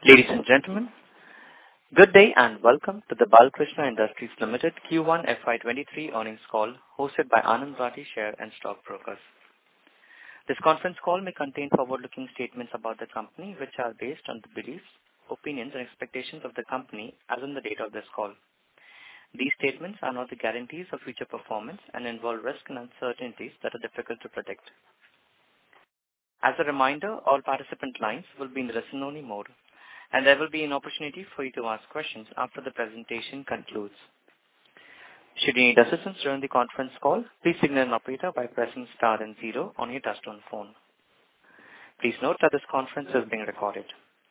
Ladies and gentlemen, good day and welcome to the Balkrishna Industries Limited Q1 FY23 earnings call hosted by Anand Rathi Share and Stock Brokers. This conference call may contain forward-looking statements about the company which are based on the beliefs, opinions and expectations of the company as on the date of this call. These statements are not the guarantees of future performance and involve risks and uncertainties that are difficult to predict. As a reminder, all participant lines will be in listen-only mode, and there will be an opportunity for you to ask questions after the presentation concludes. Should you need assistance during the conference call, please signal an operator by pressing star and 0 on your touchtone phone. Please note that this conference is being recorded.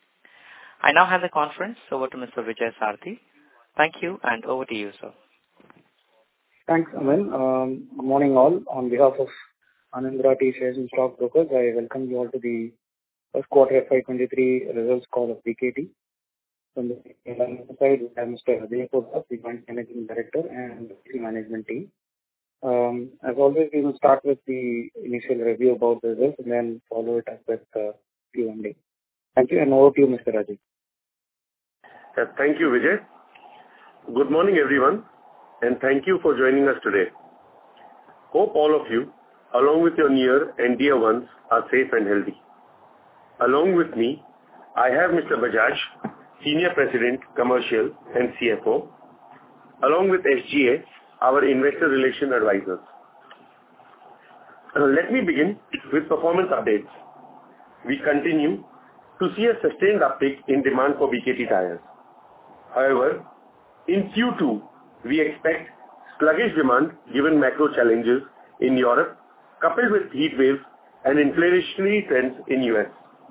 I now hand the conference over to Mr. Vijay Sarthi. Thank you, and over to you, sir. Thanks, Aman. Good morning, all. On behalf of Anand Rathi Shares and Stock Brokers, I welcome you all to the first quarter FY23 results call of BKT. From the side, we have Mr. Ajay Pota, the Joint Managing Director, and the management team. As always, we will start with the initial review about the results and then follow it up with Q&A. Thank you, and over to you, Mr. Ajay. Thank you, Vijay. Good morning, everyone, and thank you for joining us today. Hope all of you, along with your near and dear ones, are safe and healthy. Along with me, I have Mr. Bajaj, Senior President, Commercial and CFO, along with SGA, our Investor Relation Advisors. Let me begin with performance updates. We continue to see a sustained uptick in demand for BKT tires. However, in Q2, we expect sluggish demand given macro challenges in Europe, coupled with heat waves and inflationary trends in US.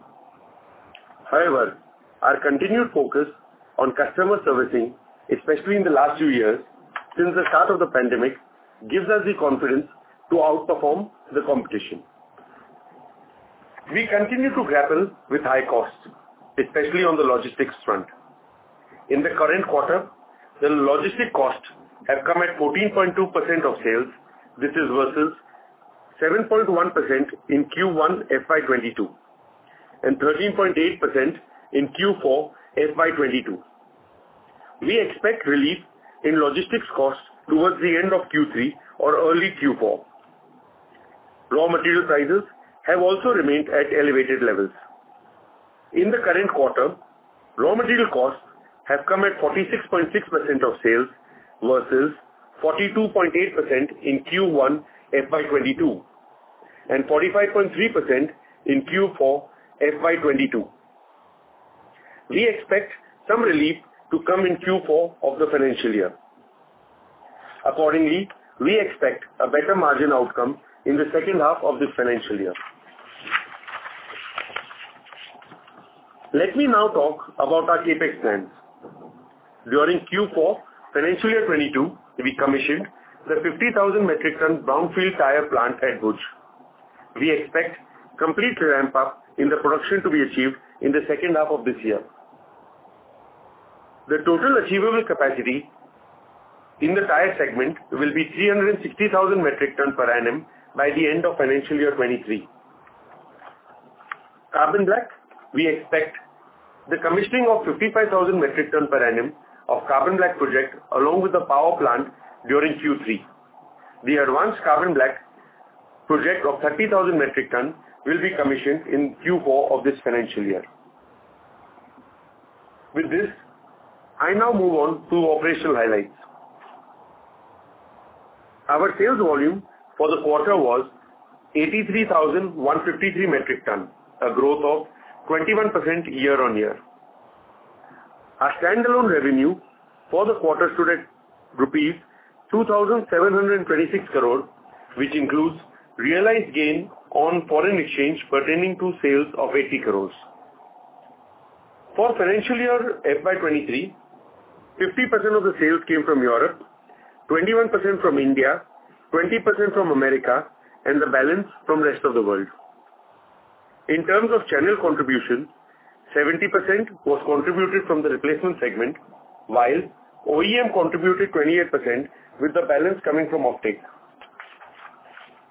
However, our continued focus on customer servicing, especially in the last few years, since the start of the pandemic, gives us the confidence to outperform the competition. We continue to grapple with high costs, especially on the logistics front. In the current quarter, the logistic costs have come at 14.2% of sales. This is versus 7.1% in Q1 FY22 and 13.8% in Q4 FY22. We expect relief in logistics costs towards the end of Q3 or early Q4. Raw material prices have also remained at elevated levels. In the current quarter, raw material costs have come at 46.6% of sales versus 42.8% in Q1 FY22 and 45.3% in Q4 FY22. We expect some relief to come in Q4 of the financial year. Accordingly, we expect a better margin outcome in the second half of this financial year. Let me now talk about our CapEx plans. During Q4 financial year 22, we commissioned the 50,000 metric ton brownfield tire plant at Bhuj. We expect complete ramp up in the production to be achieved in the second half of this year. The total achievable capacity in the tire segment will be 360,000 metric ton per annum by the end of financial year 23. Carbon black, we expect the commissioning of 55,000 metric ton per annum of carbon black project along with the power plant during Q3. The advanced carbon black project of 30,000 metric ton will be commissioned in Q4 of this financial year. With this, I now move on to operational highlights. Our sales volume for the quarter was 83,153 metric ton, a growth of 21% year on year. Our standalone revenue for the quarter stood at rupees 2,726 crore, which includes realized gain on foreign exchange pertaining to sales of 80 crores. For financial year FY23, 50% of the sales came from Europe, 21% from India, 20% from America, and the balance from rest of the world. In terms of channel contribution, 70% was contributed from the replacement segment, while OEM contributed 28%, with the balance coming from offtake.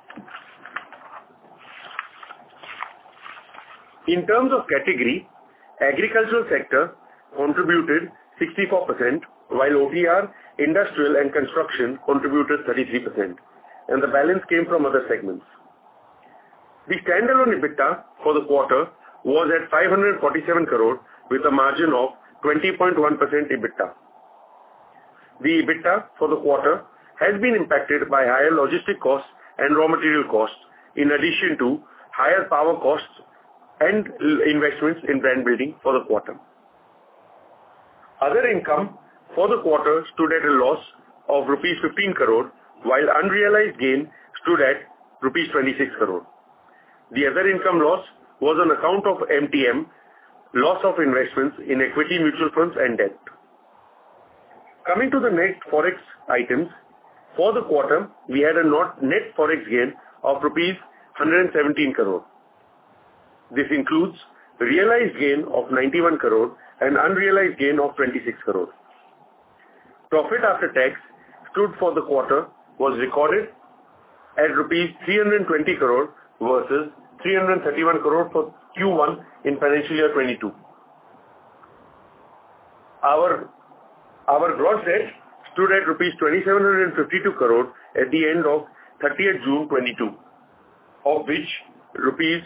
In terms of category, Agricultural sector contributed 64%, while OTR, industrial and construction contributed 33%, and the balance came from other segments. The standalone EBITDA for the quarter was at 547 crore with a margin of 20.1% EBITDA. The EBITDA for the quarter has been impacted by higher logistic costs and raw material costs, in addition to higher power costs and investments in brand building for the quarter. Other income for the quarter stood at a loss of rupees 15 crore, while unrealized gain stood at rupees 26 crore. The other income loss was on account of MTM, loss of investments in equity mutual funds and debt. Coming to the net forex items, for the quarter, we had a net forex gain of rupees 117 crore. This includes realized gain of 91 crore and unrealized gain of 26 crore. Profit after tax stood for the quarter was recorded at rupees 320 crore versus 331 crore for Q1 in financial year 22. Our gross debt stood at rupees 2,752 crore at the end of 30th June 22, of which rupees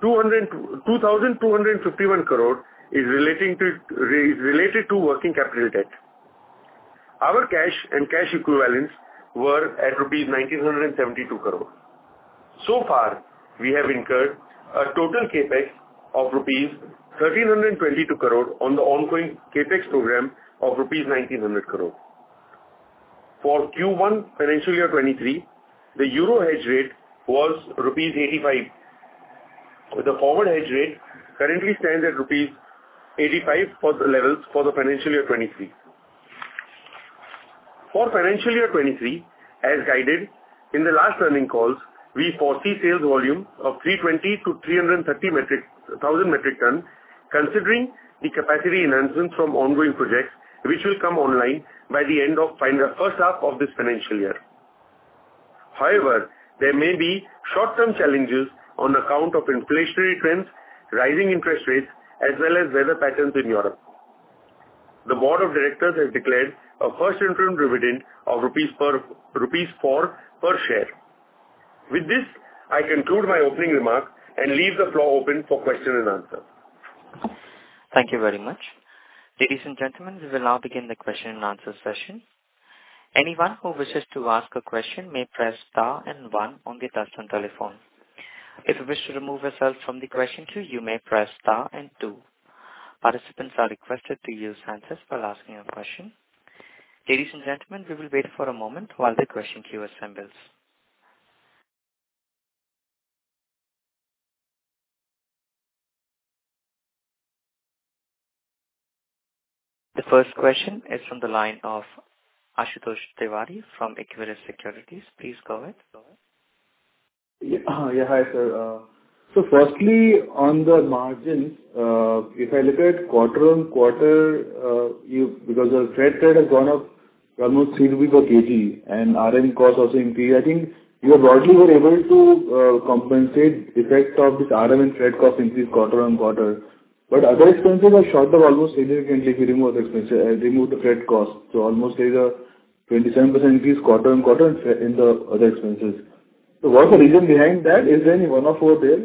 2,251 crore is related to working capital debt. Our cash and cash equivalents were at rupees 1,972 crore. So far, we have incurred a total capex of rupees 1,322 crore on the ongoing capex program of rupees 1,900 crore. For Q1 financial year 23, the euro hedge rate was rupees 85. The forward hedge rate currently stands at rupees 85 for the levels for the financial year 23. For financial year 23, as guided in the last earning calls, we foresee sales volume of 320 to 330,000 metric ton, considering the capacity enhancements from ongoing projects, which will come online by the end of first half of this financial year. However, there may be short-term challenges on account of inflationary trends, rising interest rates, as well as weather patterns in Europe. The board of directors has declared a first interim dividend of rupees 4 per share. With this, I conclude my opening remark and leave the floor open for question and answer. Thank you very much. Ladies and gentlemen, we will now begin the question and answer session. Anyone who wishes to ask a question may press star and 1 on the touchtone telephone. If you wish to remove yourself from the question queue, you may press star and 2. Participants are requested to use handsets while asking a question. Ladies and gentlemen, we will wait for a moment while the question queue assembles. The first question is from the line of Ashutosh Tiwari from Equirus Securities. Please go ahead. Hi, sir. So firstly, on the margins, if I look at quarter-on-quarter, because the freight rate has gone up almost 3 rupees per kg and RM cost also increased, I think you broadly were able to compensate effect of this RM and freight cost increase quarter-on-quarter. But other expenses are shot up almost significantly if you remove the expenses, remove the freight cost. So almost there is a 27% increase quarter-on-quarter in the other expenses. So what's the reason behind that? Is there any one-off over there?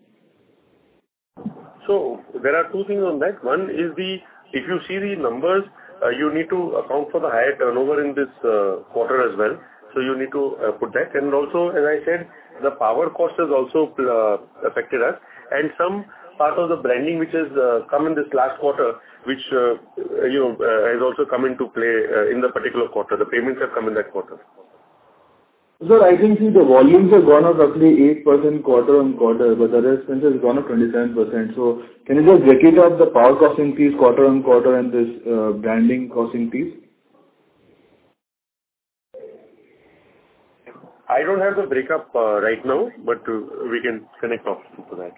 So there are two things on that. One is if you see the numbers, you need to account for the higher turnover in this quarter as well. So you need to put that. And also, as I said, the power cost has also affected us. And some part of the branding which has come in this last quarter, which has also come into play in the particular quarter. The payments have come in that quarter. Sir, I can see the volumes have gone up roughly 8% quarter-on-quarter, but the other expenses have gone up 27%. So can you just break it up, the power cost increase quarter-on-quarter and this branding cost increase? I don't have the breakup right now, but we can connect off to that.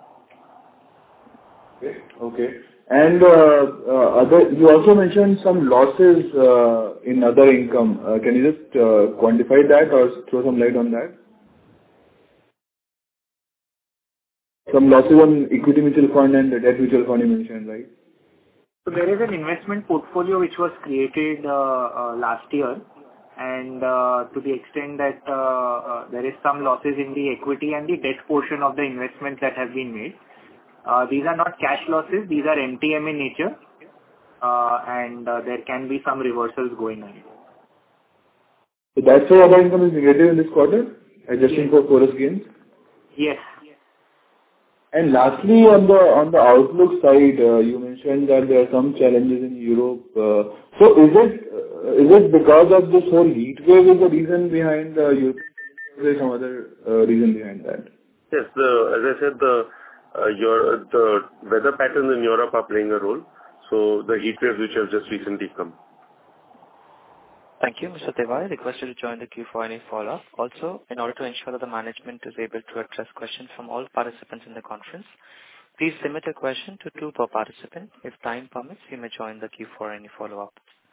Okay. And you also mentioned some losses in other income. Can you just quantify that or throw some light on that? some losses on equity mutual fund and the debt mutual fund you mentioned, right? So there is an investment portfolio which was created last year, and to the extent that there is some losses in the equity and the debt portion of the investments that have been made. These are not cash losses; these are MTM in nature, and there can be some reversals going on. So that's why other income is negative in this quarter, adjusting for forex gains? Yes. And lastly, on the outlook side, you mentioned that there are some challenges in Europe. So is it because of this whole heat wave is the reason behind Europe? Is there some other reason behind that? Yes, as I said, the weather patterns in Europe are playing a role. So the heat waves which have just recently come. Thank you, Mr. Tewari. I request you to join the queue for any follow-up. Also, in order to ensure that the management is able to address questions from all participants in the conference, please limit your question to 2 per participant. If time permits, you may join the queue for any follow-up.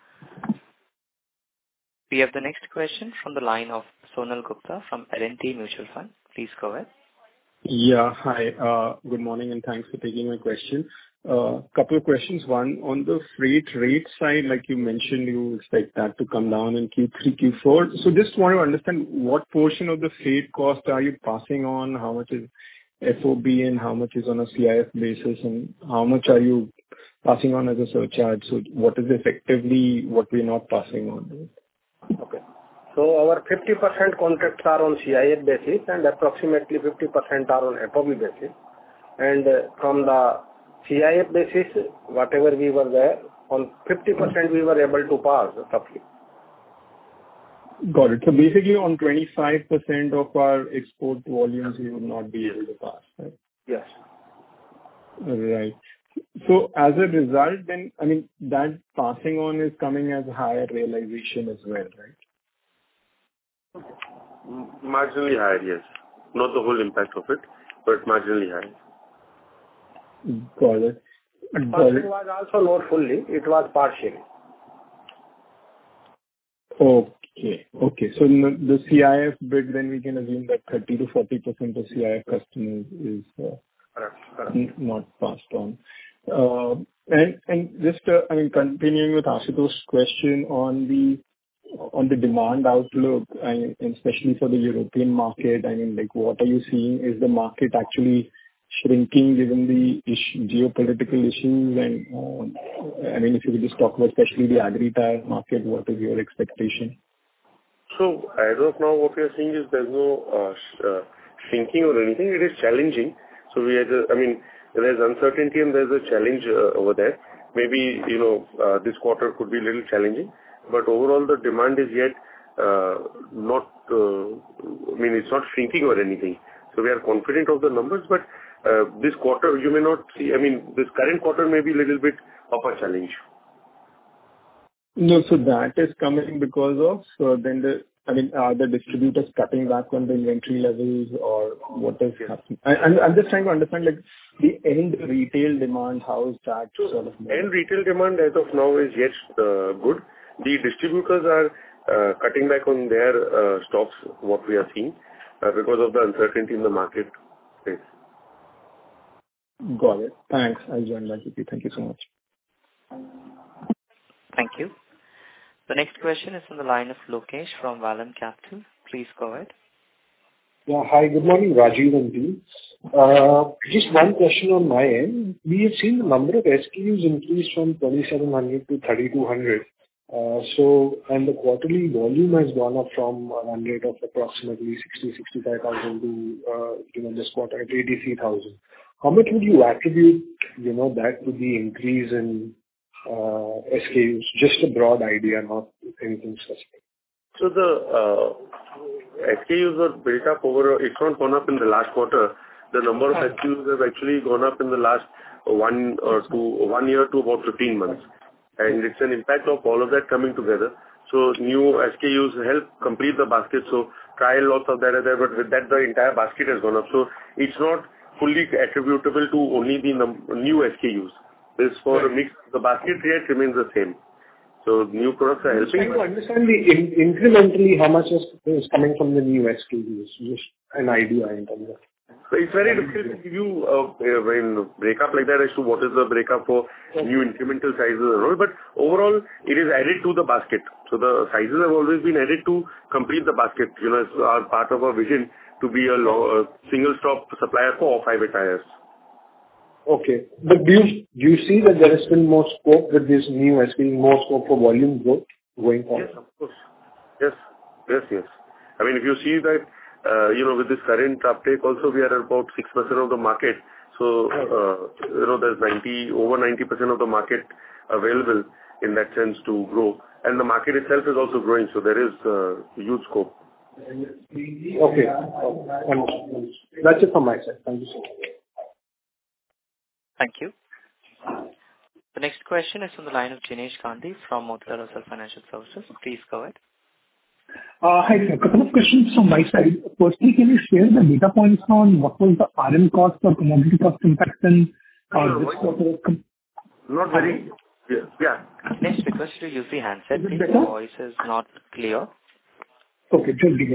We have the next question from the line of Sonal Gupta from L&T Mutual Fund. Please go ahead. Yeah, hi. Good morning and thanks for taking my question. Couple of questions. One, on the freight rate side, like you mentioned, you expect that to come down in Q3, Q4. So just want to understand what portion of the freight cost are you passing on? How much is FOB and how much is on a CIF basis, and how much are you passing on as a surcharge? So what is effectively what we're not passing on? Okay. So our 50% contracts are on CIF basis and approximately 50% are on FOB basis. And from the CIF basis, whatever we were there, on 50% we were able to pass roughly. Got it. So basically on 25% of our export volumes, we would not be able to pass, right? Yes. Right. So as a result, then, I mean, that passing on is coming as higher realization as well, right? Marginally higher, yes. Not the whole impact of it, but marginally higher. Got it. Passing was also not fully, it was partially. Okay. So the CIF bit, then we can assume that 30 to 40% of CIF customers is Correct. not passed on. And just, I mean, continuing with Ashutosh's question on the demand outlook, and especially for the European market, I mean, like, what are you seeing? Is the market actually shrinking given the geopolitical issues? And, I mean, if you could just talk about especially the agri-tire market, what is your expectation? So as of now, what we are seeing is there's no shrinking or anything. It is challenging. So we are, I mean, there's uncertainty and there's a challenge over there. Maybe, this quarter could be a little challenging, but overall the demand is yet not, I mean, it's not shrinking or anything. So we are confident of the numbers, but this quarter you may not see, I mean, this current quarter may be a little bit of a challenge. No, so that is coming because of then are the distributors cutting back on the inventory levels, or what is happening? I'm just trying to understand, like, the end retail demand, how is that sort of moving? End retail demand as of now is yet good. The distributors are cutting back on their stocks, what we are seeing, because of the uncertainty in the market space. Got it. Thanks. I'll join back with you. Thank you so much. Thank you. The next question is from the line of Lokesh from Vallum Capital. Please go ahead. Yeah. Hi, good morning, Rajiv and team. Just one question on my end. We have seen the number of SKUs increase from 2,700 to 3,200. And the quarterly volume has gone up from a run rate of approximately 65,000 to, this quarter at 83,000. How much would you attribute, that to the increase in SKUs? Just a broad idea, not anything specific. So the SKUs were built up it's not gone up in the last quarter. The number of SKUs have actually gone up in the last 1 year to about 15 months. And it's an impact of all of that coming together. So new SKUs help complete the basket. So trial lots of that are there, but with that the entire basket has gone up. So it's not fully attributable to only the new SKUs. This for a mix, the basket rate remains the same. So new products are helping. I'm trying to understand incrementally how much is coming from the new SKUs. Just an idea in terms of. So it's very difficult to give you a breakup like that as to what is the breakup for new incremental sizes and all. But overall, it is added to the basket. So the sizes have always been added to complete the basket, as our part of our vision to be a single stop supplier for off-highway tires. Okay. But do you see that there is still more scope with this new SKU, more scope for volume growth going forward? Yes, of course. Yes. I mean, if you see that, with this current uptake also, we are at about 6% of the market. So, there's over 90% of the market available in that sense to grow. And the market itself is also growing. So there is huge scope. Okay. That's it from my side. Thank you so much. Thank you. The next question is from the line of Jinesh Gandhi from Motilal Oswal Financial Services. Please go ahead. Hi, sir. A couple of questions from my side. Firstly, can you share the data points on what was the RM cost or commodity cost impact in this quarter? Not very. Yeah. Next request to use the handset. Your voice is not clear. Okay, just give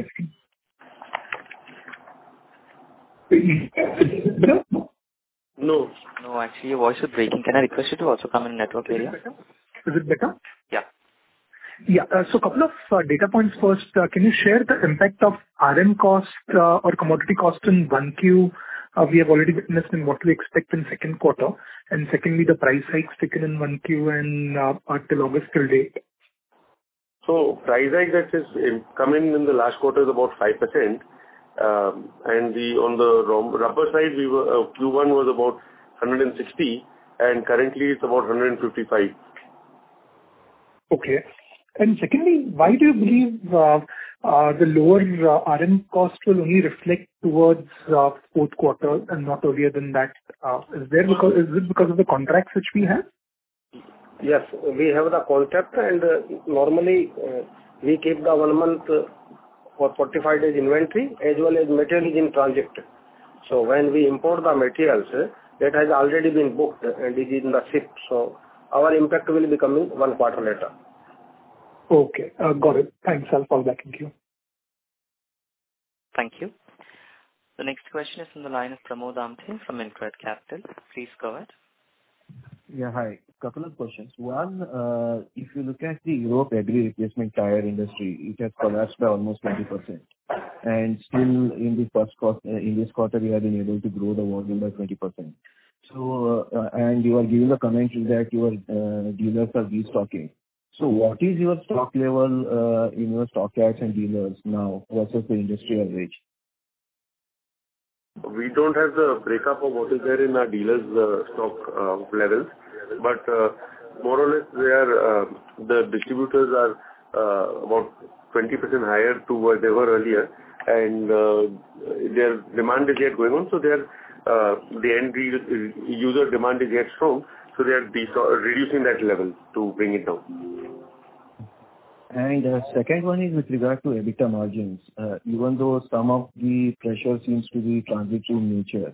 me. No, actually your voice is breaking. Can I request you to also come in network area? Is it better? Yeah. Yeah. So couple of data points first. Can you share the impact of RM cost or commodity cost in 1Q? We have already witnessed in what we expect in second quarter. And secondly, the price hikes taken in 1Q and till August till date. So price hike that is come in the last quarter is about 5%. And on the rubber side, Q1 was about 160, and currently it's about 155. Okay. And secondly, why do you believe the lower RM cost will only reflect towards fourth quarter and not earlier than that? Is it because of the contracts which we have? Yes, we have the contract, and normally we keep the 1 month for 45 days inventory as well as material is in transit. So when we import the materials, that has already been booked and it is in the ship. So our impact will be coming 1 quarter later. Okay, got it. Thanks. I'll fall back. Thank you. Thank you. The next question is from the line of Pramod Amthe from InCred Capital. Please go ahead. Yeah, hi. Couple of questions. One, if you look at the Europe agri replacement tire industry, it has collapsed by almost 20%. And still in this quarter, we have been able to grow the volume by 20%. So, and you are giving the commentary that your dealers are restocking. So what is your stock level in your stock yards and dealers now versus the industry average? We don't have the breakup of what is there in our dealers' stock levels, but more or less the distributors are about 20% higher to what they were earlier, and their demand is yet going on, so the end user demand is yet strong, so they are reducing that level to bring it down. And second one is with regard to EBITDA margins. Even though some of the pressure seems to be transitory in nature,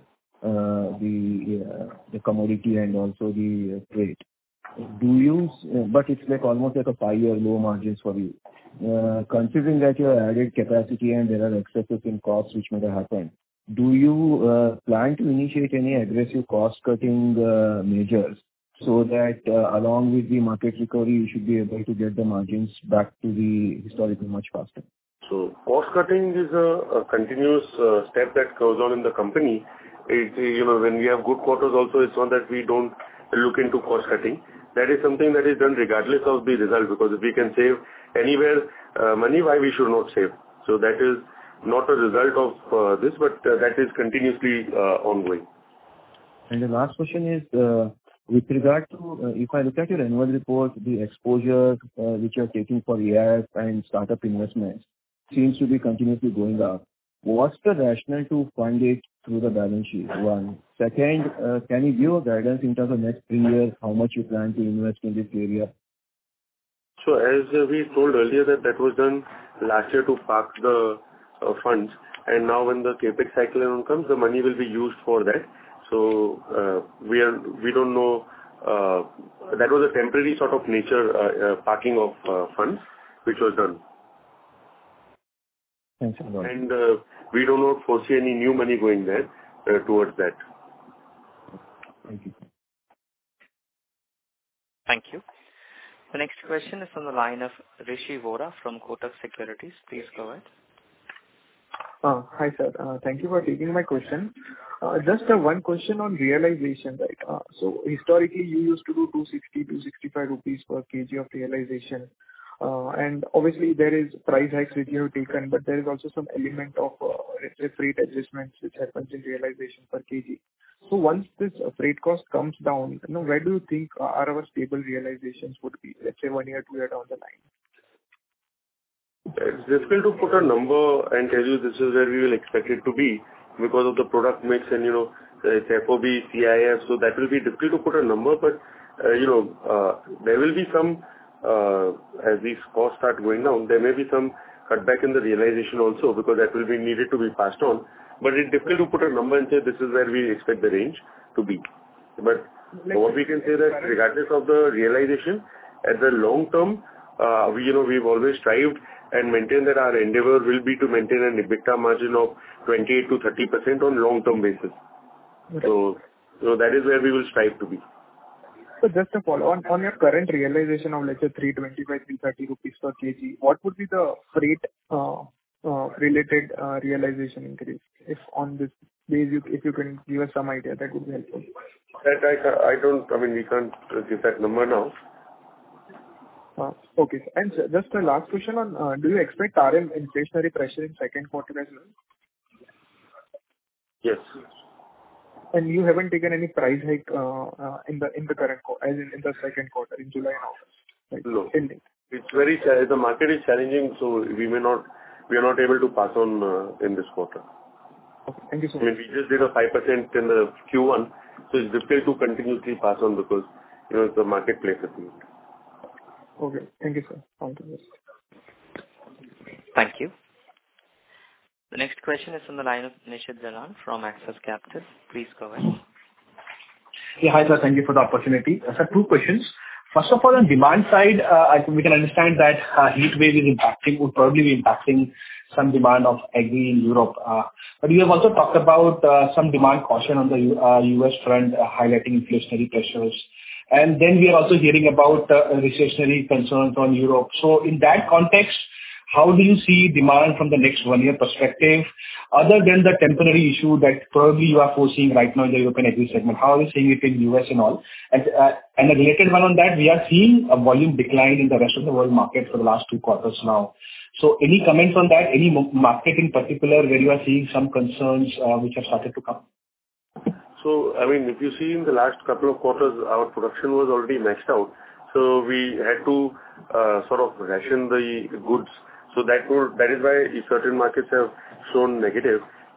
the commodity and also the freight, but it's like almost like a 5-year low margins for you. Considering that you have added capacity and there are excesses in costs which may have happened, do you plan to initiate any aggressive cost-cutting measures so that along with the market recovery, you should be able to get the margins back to the historical much faster? So cost-cutting is a continuous step that goes on in the company. When we have good quarters also, it's not that we don't look into cost-cutting. That is something that is done regardless of the result, because if we can save anywhere money, why we should not save? So that is not a result of this, but that is continuously ongoing. And the last question is, with regard to, if I look at your annual report, the exposure which you are taking for AIF and startup investments seems to be continuously going up. What's the rationale to fund it through the balance sheet? One. Second, can you give a guidance in terms of next 3 years, how much you plan to invest in this area? So as we told earlier that was done last year to park the funds, and now when the capex cycle comes, the money will be used for that. So we don't know. That was a temporary sort of nature parking of funds which was done. Thanks a lot. And we do not foresee any new money going there towards that. Thank you. Thank you. The next question is on the line of Rishi Vora from Kotak Securities. Please go ahead. Hi, sir. Thank you for taking my question. Just one question on realization, right? So historically, you used to do 260-265 rupees per kg of realization. And obviously, there is price hikes which you have taken, but there is also some element of freight adjustments which happens in realization per kg. So once this freight cost comes down, where do you think are our stable realizations would be, let's say 1 year, 2 year down the line? It's difficult to put a number and tell you this is where we will expect it to be because of the product mix and, it's FOB, CIF, so that will be difficult to put a number, but, there will be some, as these costs start going down, there may be some cutback in the realization also because that will be needed to be passed on. But it's difficult to put a number and say this is where we expect the range to be. But what we can say that regardless of the realization, at the long term, we've always strived and maintained that our endeavor will be to maintain an EBITDA margin of 28 to 30% on long-term basis. Okay. So that is where we will strive to be. So just to follow on your current realization of, let's say, 325-330 rupees per kg, what would be the freight related realization increase? If on this base, if you can give us some idea, that would be helpful. That we can't give that number now. Okay. And just a last question on, do you expect RM inflationary pressure in second quarter as well? Yes. And you haven't taken any price hike in the current quarter, as in the second quarter, in July and August, right? No. Ending. It's the market is challenging, so we are not able to pass on in this quarter. Okay. Thank you so much. We just did a 5% in the Q1, so it's difficult to continuously pass on because, the marketplace is weak. Okay. Thank you, sir. Thank you. Thank you. The next question is on the line of Nishit Jalan from Axis Capital. Please go ahead. Yeah, hi, sir. Thank you for the opportunity. Sir, two questions. First of all, on demand side, we can understand that heat wave would probably be impacting some demand of agri in Europe. But you have also talked about some demand caution on the US front, highlighting inflationary pressures. And then we are also hearing about recessionary concerns on Europe. So in that context, how do you see demand from the next 1 year perspective, other than the temporary issue that probably you are foreseeing right now in the European agri segment? How are you seeing it in US and all? And a related one on that, we are seeing a volume decline in the rest of the world market for the last 2 quarters now. So any comments on that? Any market in particular where you are seeing some concerns which have started to come? So, if you see in the last couple of quarters, our production was already maxed out. So we had to sort of ration the goods. So that is why certain markets have shown negative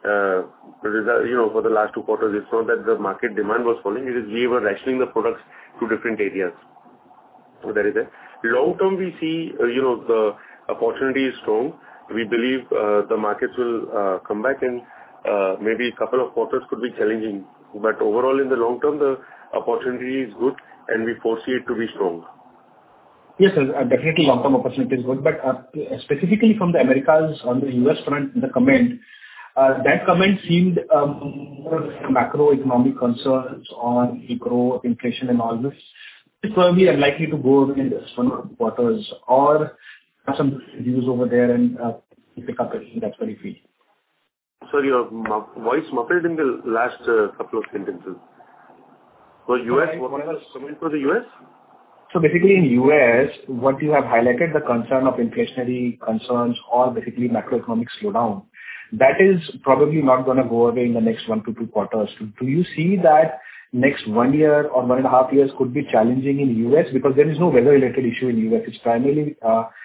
result, for the last 2 quarters. It's not that the market demand was falling. It is we were rationing the products to different areas. So that is it. Long term, we see, the opportunity is strong. We believe the markets will come back and maybe a couple of quarters could be challenging. But overall, in the long term, the opportunity is good and we foresee it to be strong. Yes, sir. Definitely long-term opportunity is good. But specifically from the Americas on the US front, the comment, that comment seemed more macroeconomic concerns on growth, inflation and all this. It's probably unlikely to go in this 1 or 2 quarters or have some views over there and pick up anything that's very free. Sorry, your voice muffled in the last couple of sentences. For US, what was the comment for the US? So basically in US, what you have highlighted, the concern of inflationary concerns or basically macroeconomic slowdown, that is probably not going to go away in the next 1 to 2 quarters. Do you see that next 1 year or 1.5 years could be challenging in US? Because there is no weather-related issue in US. It's primarily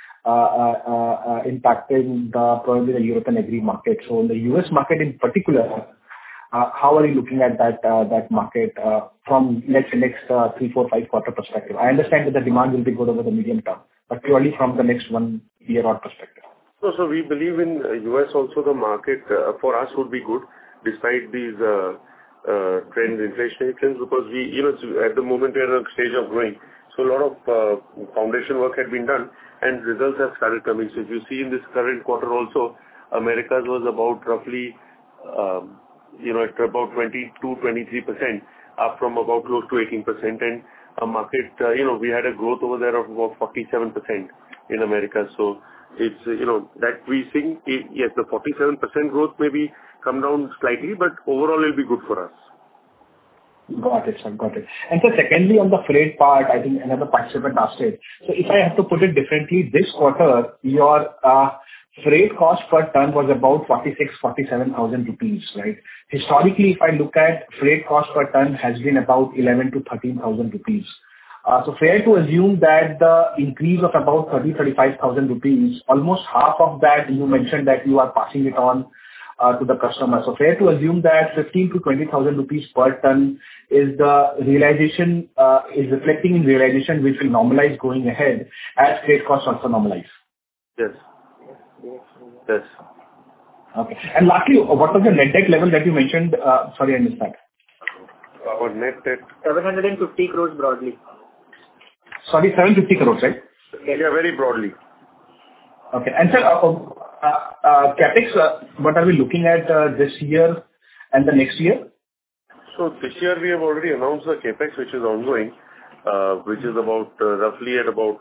impacting probably the European agri market. So in the US market in particular, how are you looking at that market from let's say next 3, 4, 5 quarter perspective? I understand that the demand will be good over the medium term, but purely from the next 1 year or perspective. So we believe in US also the market for us would be good despite these inflationary trends, because we, at the moment we are at a stage of growing. So a lot of foundation work had been done and results have started coming. So if you see in this current quarter also, Americas was about roughly, at about 22-23%, up from about close to 18%. And a market, we had a growth over there of about 47% in America. So it's, that we think, yes, the 47% growth maybe come down slightly, but overall it'll be good for us. Got it, sir. Got it. And so secondly, on the freight part, I think another participant asked it. So if I have to put it differently, this quarter, your freight cost per ton was about 47,000 rupees, right? Historically, if I look at freight cost per ton has been about 11 to 13,000 rupees. So fair to assume that the increase of about 35,000 rupees, almost half of that you mentioned that you are passing it on to the customer. So fair to assume that 15 to 20,000 rupees per ton is the realization, is reflecting in realization which will normalize going ahead as freight costs also normalize. Yes. Yes. Okay. And lastly, what was the net debt level that you mentioned? Sorry, I missed that. Our net debt 750 crores broadly. Sorry, 750 crores, right? Yeah, very broadly. Okay. And sir, CapEx, what are we looking at this year and the next year? So this year we have already announced the CapEx, which is ongoing, which is about roughly at about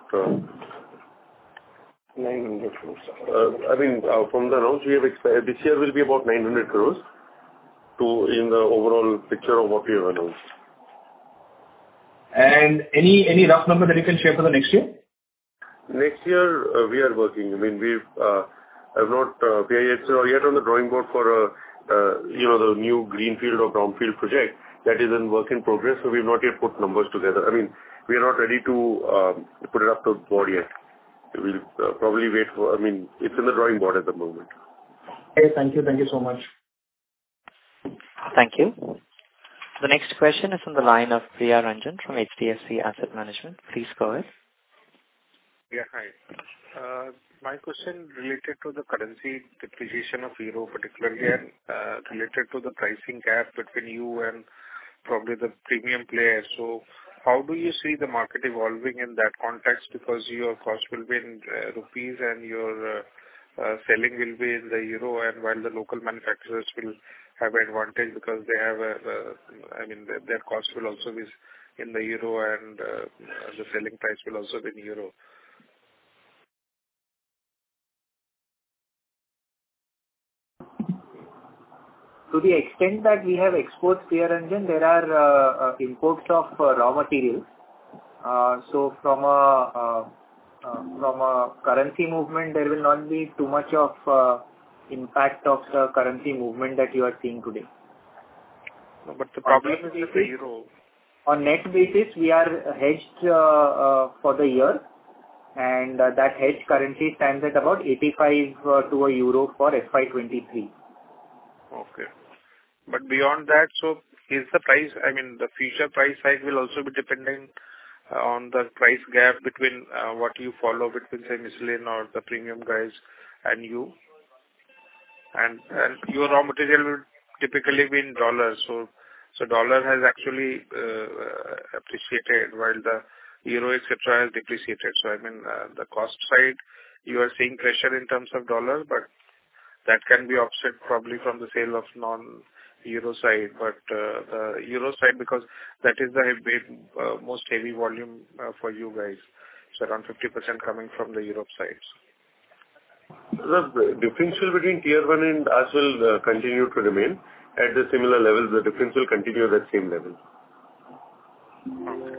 900 crores. From the announce we have this year will be about 900 crores in the overall picture of what we have announced. And any rough number that you can share for the next year? Next year we are working. We are yet on the drawing board for the new greenfield or brownfield project that is in work in progress. So we've not yet put numbers together. We are not ready to put it up to the board yet. We'll probably wait for. It's in the drawing board at the moment. Okay, thank you. Thank you so much. Thank you. The next question is on the line of Priya Ranjan from HDFC Asset Management. Please go ahead. Yeah, hi. My question related to the currency depreciation of euro particularly and related to the pricing gap between you and probably the premium players. So how do you see the market evolving in that context? Because your cost will be in rupees and your selling will be in the euro, and while the local manufacturers will have advantage because they have their cost will also be in the euro and the selling price will also be in euro. To the extent that we have exports, Priya Ranjan, there are imports of raw materials. So from a currency movement, there will not be too much of impact of the currency movement that you are seeing today. No, but the problem is the euro. On net basis, we are hedged for the year, and that hedge currently stands at about 85 to a euro for FY23. Okay. But beyond that, so is the price, the future price hike will also be depending on the price gap between what you follow between, say, Michelin or the premium guys and you? And your raw material will typically be in dollars. So dollar has actually appreciated while the euro, etc. has depreciated. So the cost side, you are seeing pressure in terms of dollar, but that can be offset probably from the sale of non-euro side. But the euro side, because that is the most heavy volume for you guys. So around 50% coming from the Europe side. The differential between tier 1 and us will continue to remain at the similar levels. The difference will continue at that same level. Okay.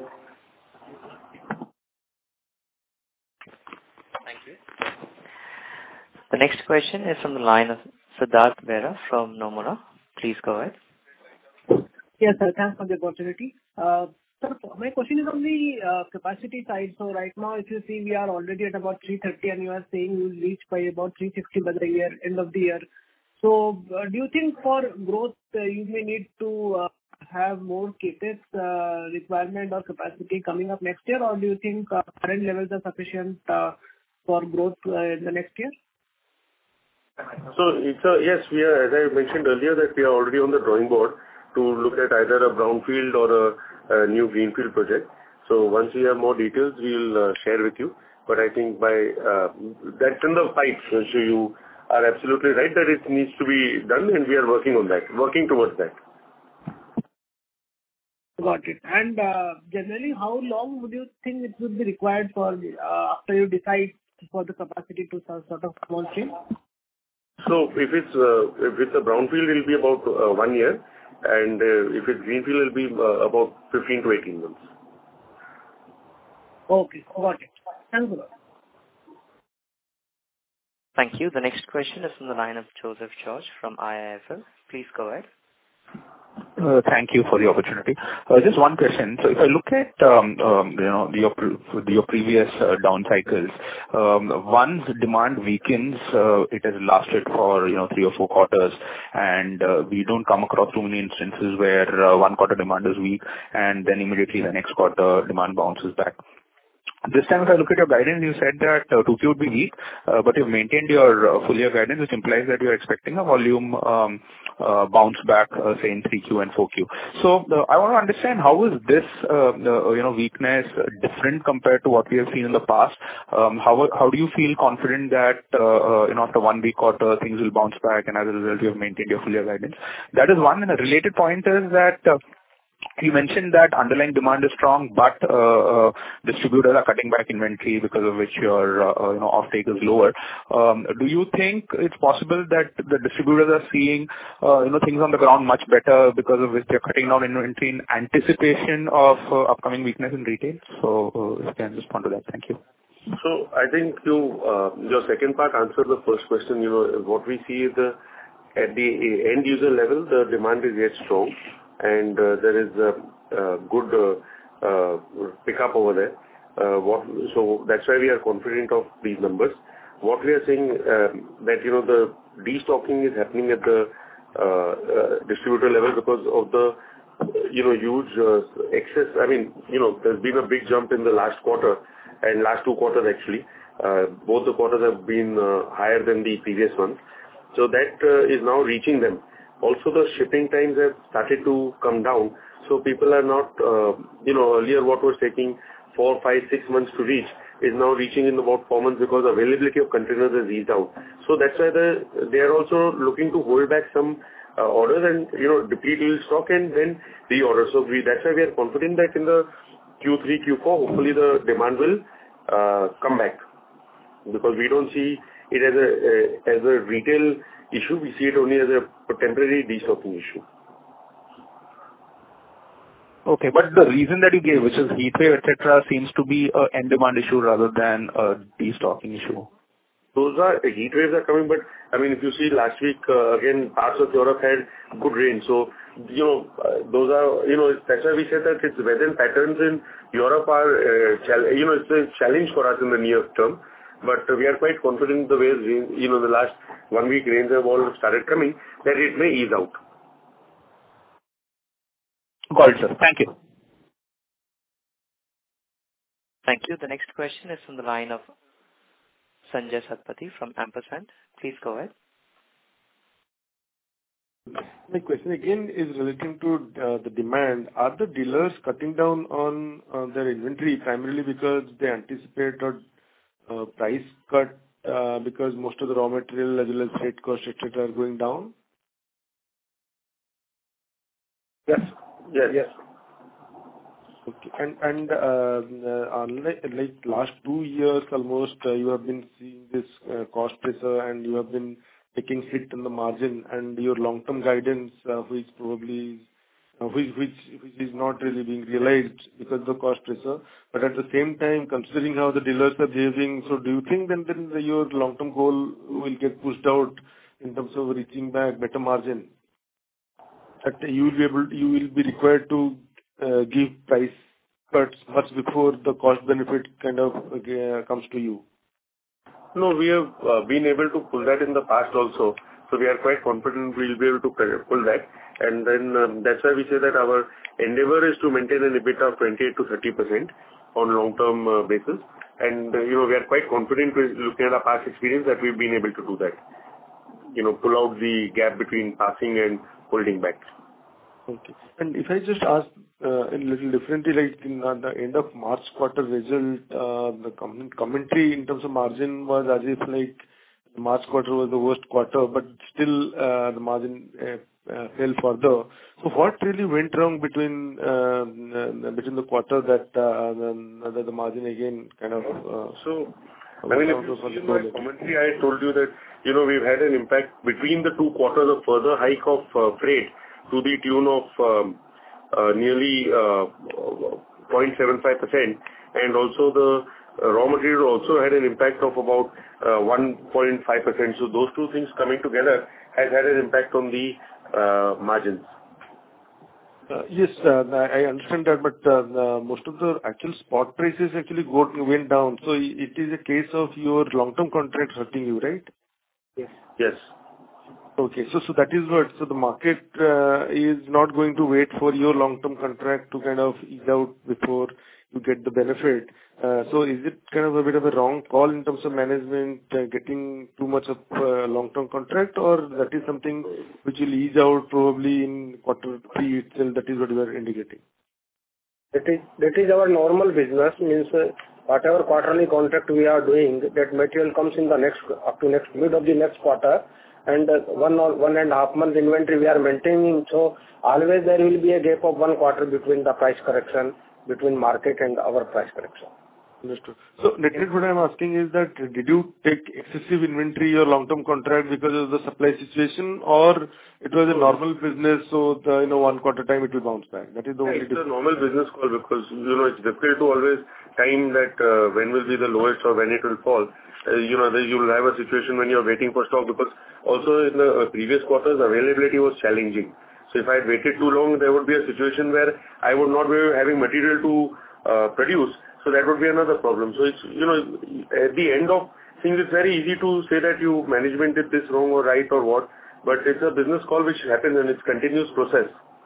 Thank you. The next question is from the line of Siddharth Bera from Nomura. Please go ahead. Yes, sir. Thanks for the opportunity. Sir, my question is on the capacity side. So right now, if you see, we are already at about 330, and you are saying we will reach by about 360 by the end of the year. So do you think for growth, you may need to have more CapEx requirement or capacity coming up next year, or do you think current levels are sufficient for growth in the next year? So yes, we are, as I mentioned earlier, that we are already on the drawing board to look at either a brownfield or a new greenfield project. So once we have more details, we'll share with you. But I think by that's in the pipe. So are absolutely right that it needs to be done, and we are working on that, working towards that. Got it. And generally, how long would you think it would be required for after you decide for the capacity to sort of come on stream? So if it's a brownfield, it will be about 1 year, and if it's greenfield, it will be about 15 to 18 months. Okay, got it. Thanks a lot. Thank you. The next question is from the line of Joseph George from IIFL. Please go ahead. Thank you for the opportunity. Just one question. So if I look at your previous down cycles, once demand weakens, it has lasted for 3 or 4 quarters, and we don't come across too many instances where one quarter demand is weak and then immediately the next quarter demand bounces back. This time, if I look at your guidance, you said that 2Q would be weak, but you've maintained your full year guidance, which implies that you're expecting a volume bounce back, say, in 3Q and 4Q. So I want to understand how is this weakness different compared to what we have seen in the past? How do you feel confident that after 1 weak quarter, things will bounce back, and as a result, you have maintained your full year guidance? That is one. And a related point is that you mentioned that underlying demand is strong, but distributors are cutting back inventory, because of which your offtake is lower. Do you think it's possible that the distributors are seeing things on the ground much better, because of which they're cutting down inventory in anticipation of upcoming weakness in retail? So if you can respond to that. Thank you. So I think your second part answered the first question. What we see is at the end user level, the demand is yet strong, and there is a good pickup over there. So that's why we are confident of these numbers. What we are saying that the destocking is happening at the distributor level because of the huge excess. I mean, there's been a big jump in the last quarter and last 2 quarters actually. Both the quarters have been higher than the previous ones. So that is now reaching them. Also, the shipping times have started to come down. So people are not, earlier what was taking 4, 5, 6 months to reach is now reaching in about 4 months, because availability of containers has eased out. So that's why they are also looking to hold back some orders and, deplete little stock and then reorder. So that's why we are confident that in the Q3, Q4, hopefully the demand will come back. Because we don't see it as a retail issue, we see it only as a temporary destocking issue. Okay, but the reason that you gave, which is heat wave, etc., seems to be an end demand issue rather than a destocking issue. Those are heat waves are coming, but I mean, if you see last week, again, parts of Europe had good rain. So, those are, that's why we said that its weather patterns in Europe are, it's a challenge for us in the near term. But we are quite confident the way, the last 1 week rains have all started coming, that it may ease out. Got it, sir. Thank you. Thank you. The next question is from the line of Sanjay Satpathy from Ampersand. Please go ahead. My question again is relating to the demand. Are the dealers cutting down on their inventory primarily because they anticipate a price cut because most of the raw material as well as freight costs, etc., are going down? Yes. Okay. And like last 2 years almost, you have been seeing this cost pressure, and you have been taking hit in the margin, and your long-term guidance, which is not really being realized because of the cost pressure. But at the same time, considering how the dealers are behaving, so do you think then your long-term goal will get pushed out in terms of reaching back better margin? That you will be required to give price cuts much before the cost benefit kind of comes to you? No, we have been able to pull that in the past also. So we are quite confident we'll be able to pull that. And then that's why we say that our endeavor is to maintain an EBITDA of 28 to 30% on long-term basis. And, we are quite confident with looking at our past experience that we've been able to do that. Pull out the gap between passing and holding back. Okay. And if I just ask a little differently, like in the end of March quarter result, the commentary in terms of margin was as if like March quarter was the worst quarter, but still the margin fell further. So what really went wrong between the quarter that the margin again kind of I mean, if you see in my commentary, I told you that, we've had an impact between the 2 quarters of further hike of freight to the tune of nearly 0.75%, and also the raw material also had an impact of about 1.5%. So those two things coming together has had an impact on the margins. Yes, I understand that, but most of the actual spot prices actually went down. So it is a case of your long-term contracts hurting you, right? Yes. Yes. Okay. So that is what. So the market is not going to wait for your long-term contract to kind of ease out before you get the benefit. So is it kind of a bit of a wrong call in terms of management getting too much of long-term contract, or that is something which will ease out probably in quarter 3 itself? That is what you are indicating. That is our normal business. Means whatever quarterly contract we are doing, that material comes in the up to mid of the next quarter, and 1.5 month inventory we are maintaining. So always there will be a gap of 1 quarter between the price correction between market and our price correction. Understood. So Nitin, what I'm asking is that did you take excessive inventory or long-term contract because of the supply situation, or it was a normal business, so the 1 quarter time it will bounce back? That is the only difference. It's a normal business call because it's difficult to always time that when will be the lowest or when it will fall. You will have a situation when you're waiting for stock, because also in the previous quarters availability was challenging. So if I had waited too long, there would be a situation where I would not be having material to produce. So that would be another problem. So it's, at the end of things, it's very easy to say that you management did this wrong or right or what, but it's a business call which happens and it's continuous process.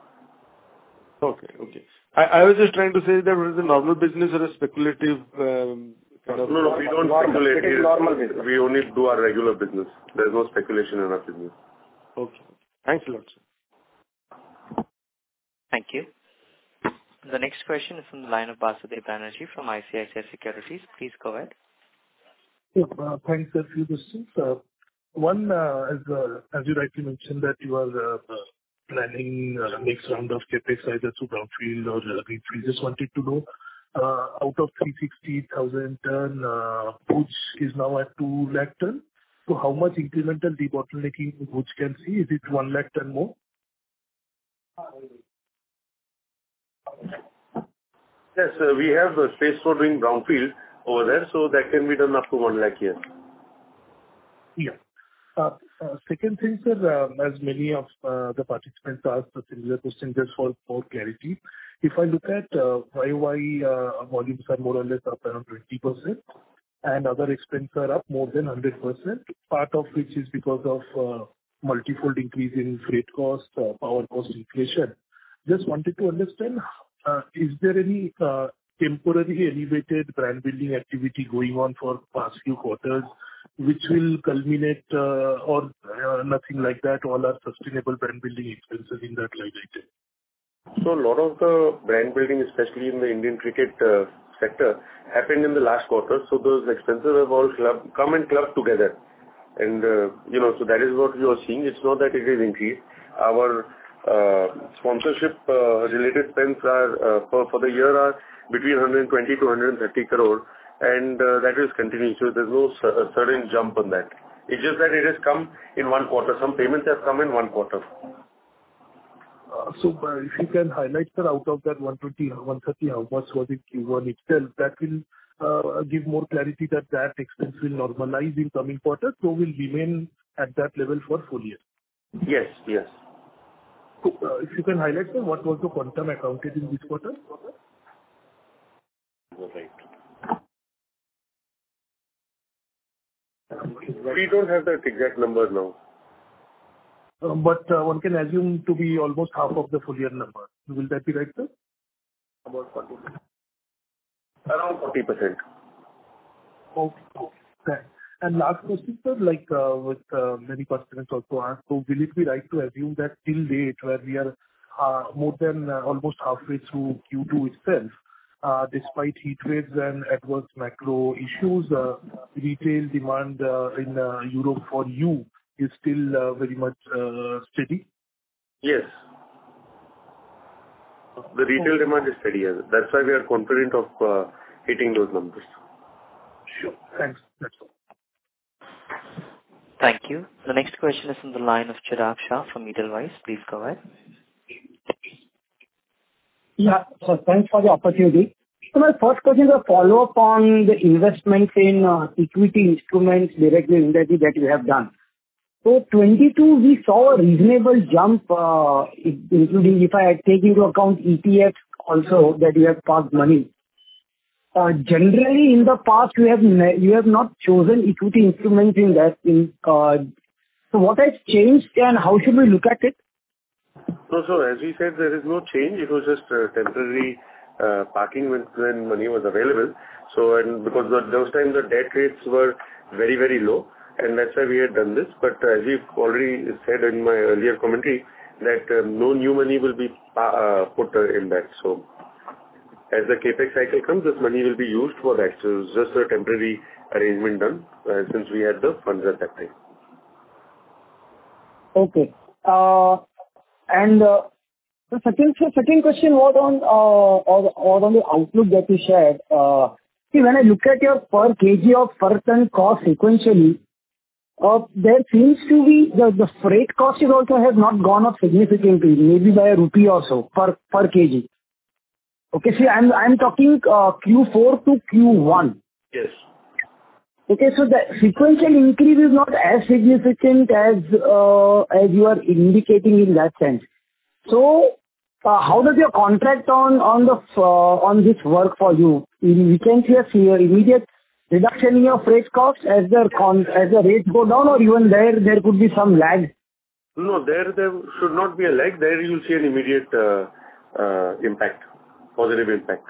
Okay. I was just trying to say that it is a normal business or a speculative kind of... No, we don't speculate. It is normal business. We only do our regular business. There's no speculation in our business. Okay. Thanks a lot, sir. Thank you. The next question is from the line of Basudeb Banerjee from ICICI Securities. Please go ahead. Yeah, thanks. A few questions. One, as you rightly mentioned that you are planning next round of CapEx either through brownfield or greenfield. Just wanted to know, out of 360,000 ton, Bhuj is now at 2 lakh ton. So how much incremental debottlenecking Bhuj can see? Is it 1 lakh ton more? Yes, we have space for doing brownfield over there, so that can be done up to 1 lakh here. Yeah. Second thing, sir, as many of the participants asked a similar question, just for more clarity. If I look at YOY volumes are more or less up around 20%, and other expenses are up more than 100%, part of which is because of multifold increase in freight cost, power cost inflation. Just wanted to understand, is there any temporary elevated brand building activity going on for past few quarters, which will culminate or nothing like that, all are sustainable brand building expenses in that line item? So a lot of the brand building, especially in the Indian cricket sector, happened in the last quarter. So those expenses have all come and clubbed together. And, so that is what you are seeing. It's not that it is increased. Our sponsorship related spends are for the year are between 120 to 130 crore, and that is continuing. So there's no sudden jump on that. It's just that it has come in 1 quarter. Some payments have come in 1 quarter. So if you can highlight, sir, out of that 120, 130, how much was it Q1 itself? That will give more clarity that expense will normalize in coming quarters, so will remain at that level for full year. Yes. So, if you can highlight, sir, what was the quantum accounted in this quarter? Right. We don't have that exact number now. But one can assume to be almost half of the full year number. Will that be right, sir? About 40%. Around 40%. Okay. And last question, sir, like with many participants also asked, so will it be right to assume that till date, where we are more than almost halfway through Q2 itself, despite heat waves and adverse macro issues, retail demand in Europe for you is still very much steady? Yes. The retail demand is steady. Yes. That's why we are confident of hitting those numbers. Sure. Thanks. That's all. Thank you. The next question is from the line of Chirag Shah from Edelweiss. Please go ahead. Yeah. So thanks for the opportunity. So my first question is a follow-up on the investments in equity instruments directly indirectly that you have done. So 22, we saw a reasonable jump, including if I take into account ETFs also that you have parked money. Generally, in the past, you have not chosen equity instruments in that. So what has changed and how should we look at it? No, so as we said, there is no change. It was just temporary parking when money was available. So, and because those times the debt rates were very, very low, and that's why we had done this. But as we've already said in my earlier commentary, that no new money will be put in that. So, as the capex cycle comes, this money will be used for that. So, it's just a temporary arrangement done since we had the funds at that time. Okay. And the second question was on the outlook that you shared. See, when I look at your per kg of per ton cost sequentially, there seems to be the freight cost is also has not gone up significantly, maybe by ₹1 or so per kg. Okay, see, I'm talking Q4 to Q1. Yes. Okay, so the sequential increase is not as significant as you are indicating in that sense. So, how does your contract on this work for you? We can see a immediate reduction in your freight costs as the rates go down, or even there could be some lag? No, there should not be a lag. There you'll see an immediate impact, positive impact.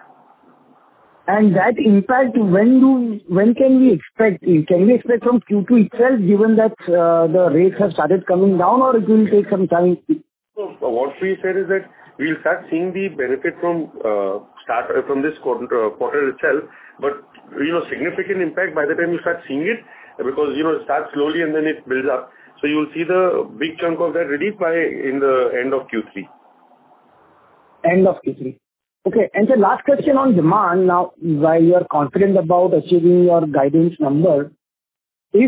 And that impact, when can we expect? Can we expect from Q2 itself, given that the rates have started coming down, or it will take some time? So what we said is that we'll start seeing the benefit from this quarter itself, but significant impact by the time you start seeing it, because it starts slowly and then it builds up. So you will see the big chunk of that relief in the end of Q3. End of Q3. Okay. And the last question on demand. Now, while you are confident about achieving your guidance number, if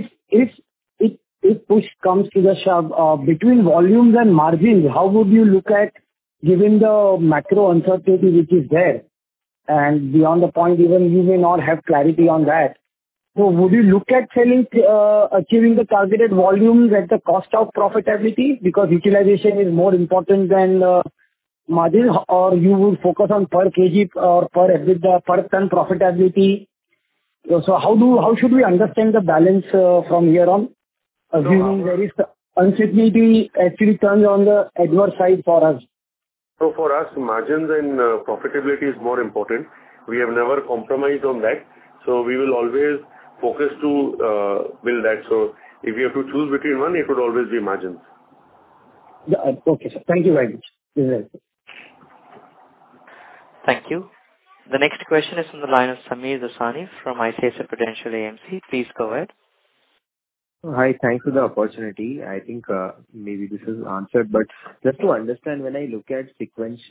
push comes to the shove between volumes and margins, how would you look at, given the macro uncertainty which is there, and beyond the point, even you may not have clarity on that. So would you look at achieving the targeted volumes at the cost of profitability, because utilization is more important than margin, or you would focus on per kg or per EBITDA, per ton profitability? So how should we understand the balance from here on, assuming there is uncertainty actually turns on the adverse side for us? So for us, margins and profitability is more important. We have never compromised on that. So we will always focus to build that. So if you have to choose between one, it would always be margins. Okay, sir. Thank you very much. Thank you. The next question is from the line of Sameer Dosani from ICICI Prudential AMC. Please go ahead. Hi, thanks for the opportunity. I think maybe this is answered, but just to understand, when I look at sequential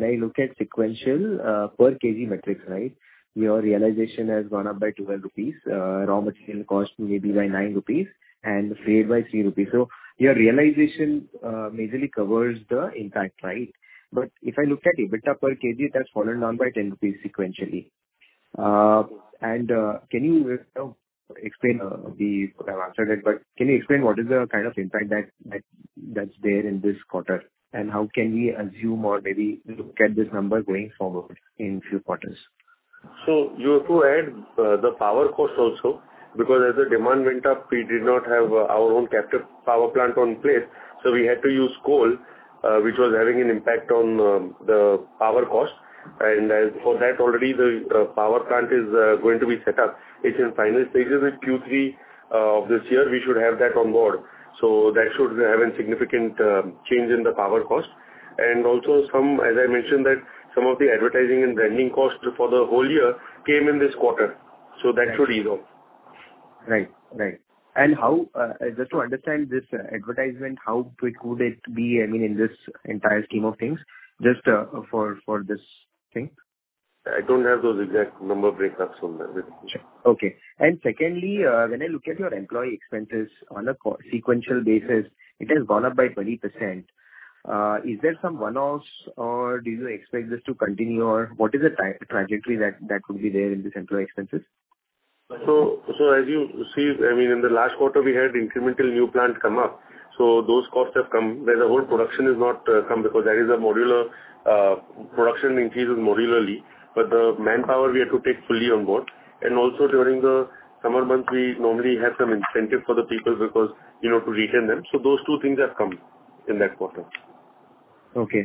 per kg metrics, right? Your realization has gone up by 12 rupees, raw material cost maybe by 9 rupees, and freight by 3 rupees. So your realization majorly covers the impact, right? But if I look at EBITDA per kg, it has fallen down by 10 rupees sequentially. And can you explain? We have answered it, but can you explain what is the kind of impact that's there in this quarter, and how can we assume or maybe look at this number going forward in few quarters? So you have to add the power cost also, because as the demand went up, we did not have our own captive power plant on place, so we had to use coal, which was having an impact on the power cost. And as for that, already the power plant is going to be set up. It's in final stages. In Q3 of this year, we should have that on board. So that should have a significant change in the power cost. And also as I mentioned, that some of the advertising and branding costs for the whole year came in this quarter. So that should ease off. Right. And how, just to understand this advertisement, how quick would it be, I mean, in this entire scheme of things, just for this thing? I don't have those exact number breakups on that with me. Sure. Okay. And secondly, when I look at your employee expenses on a sequential basis, it has gone up by 20%. Is there some one-offs, or do you expect this to continue, or what is the trajectory that would be there in this employee expenses? So as you see, I mean, in the last quarter, we had incremental new plant come up. So those costs have come, where the whole production is not come, because that is a modular production increases modularly, but the manpower we have to take fully on board. And also during the summer months, we normally have some incentive for the people because, to retain them. So those two things have come in that quarter. Okay.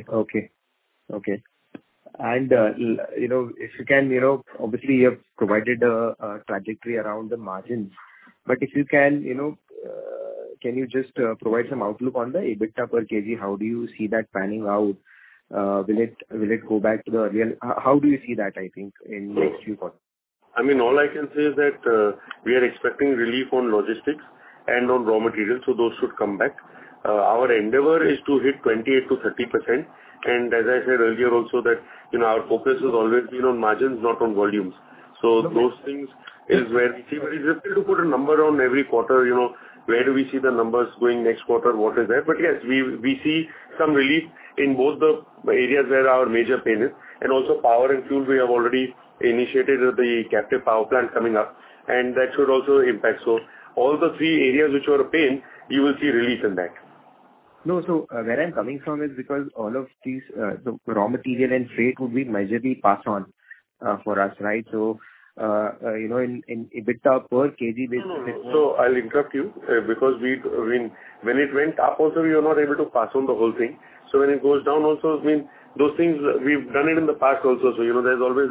And, if you can, obviously you have provided a trajectory around the margins, but if you can, can you just provide some outlook on the EBITDA per kg? How do you see that panning out? Will it go back to the earlier? How do you see that, I think, in next few quarters? I mean, all I can say is that we are expecting relief on logistics and on raw materials, so those should come back. Our endeavor is to hit 28 to 30%. And as I said earlier also that, our focus has always been on margins, not on volumes. So those things is where we see, but it's difficult to put a number on every quarter, where do we see the numbers going next quarter, what is that? But yes, we see some relief in both the areas where our major pain is, and also power and fuel. We have already initiated the captive power plant coming up, and that should also impact. So all the three areas which are a pain, you will see relief in that. No, so where I'm coming from is because all of these, the raw material and freight would be majorly pass on for us, right? So, in EBITDA per kg basis. No. So I'll interrupt you because when it went up also, we were not able to pass on the whole thing. So when it goes down also, those things, we've done it in the past also. So, there's always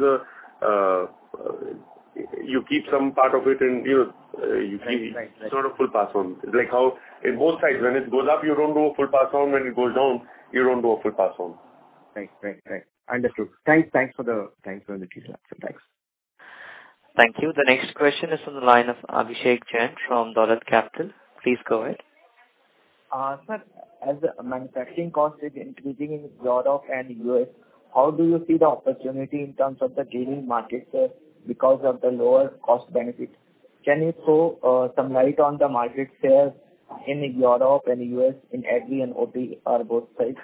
you keep some part of it and, you keep, right. It's not a full pass on. It's like how in both sides, when it goes up, you don't do a full pass on. When it goes down, you don't do a full pass on. Right. Understood. Thanks for the detail. Thanks. Thank you. The next question is from the line of Abhishek Jain from Dolat Capital. Please go ahead. Sir, as the manufacturing cost is increasing in Europe and US, how do you see the opportunity in terms of the gaining market share because of the lower cost benefit? Can you throw some light on the market share in Europe and US in agri and OT or both sides?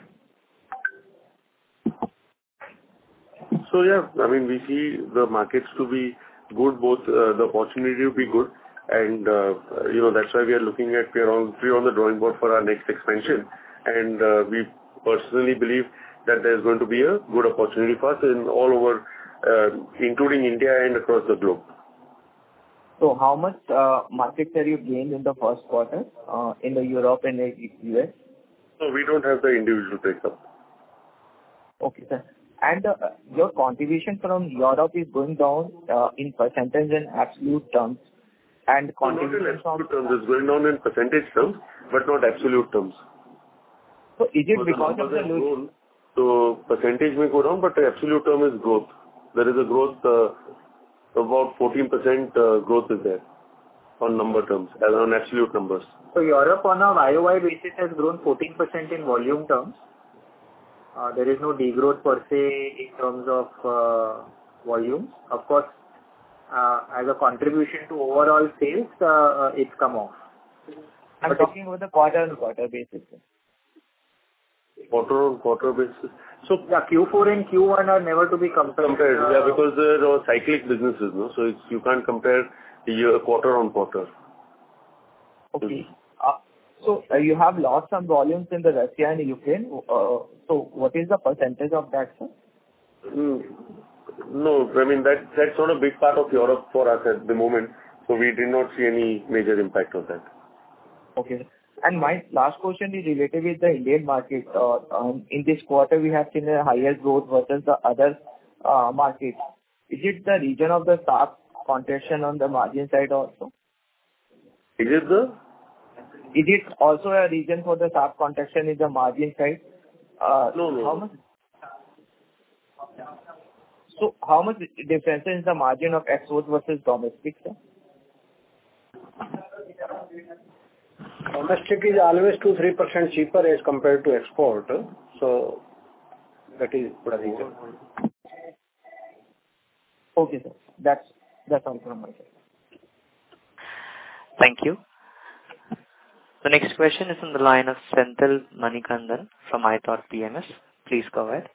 So yeah, we see the markets to be good, both the opportunity to be good, and that's why we are looking at we're on the drawing board for our next expansion, and we personally believe that there's going to be a good opportunity for us in all over, including India and across the globe. So how much market share you gained in the first quarter in the Europe and the US? No, we don't have the individual breakup. Okay, sir. And your contribution from Europe is going down in percentage and absolute terms. And contribution not in absolute terms. It's going down in percentage terms, but not absolute terms. So is it because of the low? So percentage may go down, but the absolute term is growth. There is a growth, about 14% growth is there on number terms, on absolute numbers. So Europe on a YOY basis has grown 14% in volume terms. There is no degrowth per se in terms of volumes. Of course, as a contribution to overall sales, it's come off. I'm talking about the quarter-on-quarter basis. Quarter-on-quarter basis. So yeah, Q4 and Q1 are never to be compared. Yeah, because there are cyclic businesses, no? So you can't compare the year quarter-on-quarter. Okay. So you have lost some volumes in the Russia and Ukraine. So what is the percentage of that, sir? No, that's not a big part of Europe for us at the moment. So we did not see any major impact of that. Okay. And my last question is related with the Indian market. In this quarter, we have seen a higher growth versus the other markets. Is it the region of the sharp contraction on the margin side also? Is it also a reason for the sharp contraction in the margin side? No. How much? So how much difference is the margin of export versus domestic, sir? Domestic is always 2-3% cheaper as compared to export. So that is the reason. Okay, sir. That's all from my side. Thank you. The next question is on the line of Senthil Manikandan from iThought PMS. Please go ahead.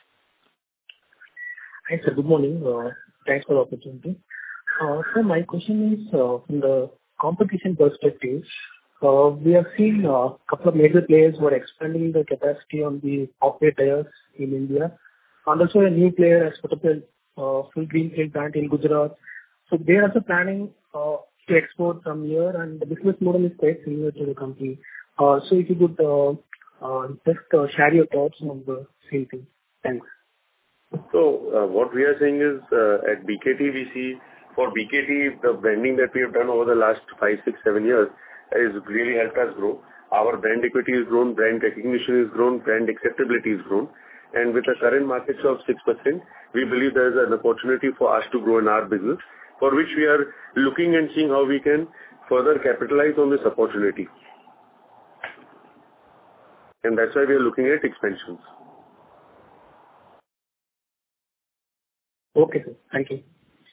Hi, sir. Good morning. Thanks for the opportunity. So my question is, from the competition perspective, we have seen a couple of major players who are expanding the capacity on the off-road tires in India, and also a new player has put up a full greenfield plant in Gujarat. So they are also planning to export from here, and the business model is quite similar to the company. So if you could just share your thoughts on the same thing. Thanks. So what we are saying is at BKT we see for BKT the branding that we have done over the last 5, 6, 7 years has really helped us grow. Our brand equity has grown, brand recognition has grown, brand acceptability has grown. And with the current market share of 6%, we believe there is an opportunity for us to grow in our business, for which we are looking and seeing how we can further capitalize on this opportunity. And that's why we are looking at expansions. Okay, sir. Thank you.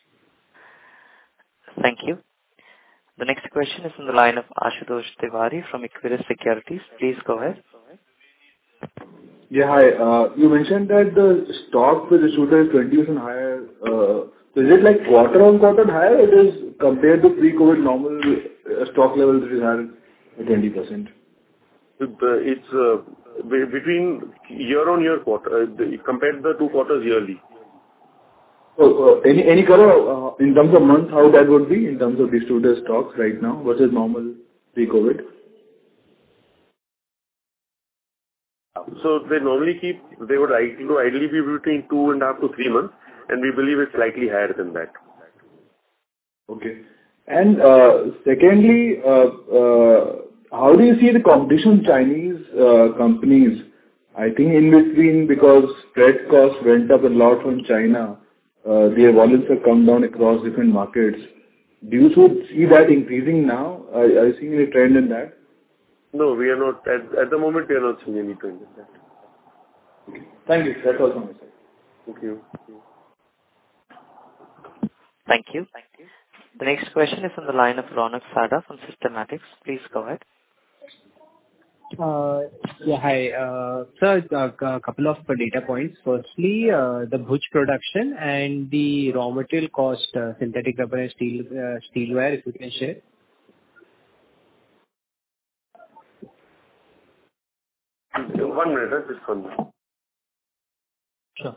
Thank you. The next question is on the line of Ashutosh Tiwari from Equirus Securities. Please go ahead. Yeah, hi. You mentioned that the stock with the shooter is 20% higher. So is it like quarter-on-quarter higher, or it is compared to pre-COVID normal stock levels which is higher at 20%? It's between year-on-year quarter, compared to the 2 quarters yearly. So, any color in terms of month, how that would be in terms of distributor stocks right now versus normal pre-COVID? So they would ideally be between 2.5 to 3 months, and we believe it's slightly higher than that. Okay. And secondly, how do you see the competition Chinese companies? I think in between, because freight costs went up a lot from China, their volumes have come down across different markets. Do you see that increasing now? Are you seeing any trend in that? No, we are not. At the moment, we are not seeing any trend in that. Okay. Thank you. That's all from my side. Thank you. Thank you. The next question is on the line of Ronak Sada from Systematics. Please go ahead. Yeah, hi. Sir, a couple of data points. Firstly, the Bhuj production and the raw material cost, synthetic rubber and steel wire, if you can share. One minute, just one minute. Sure.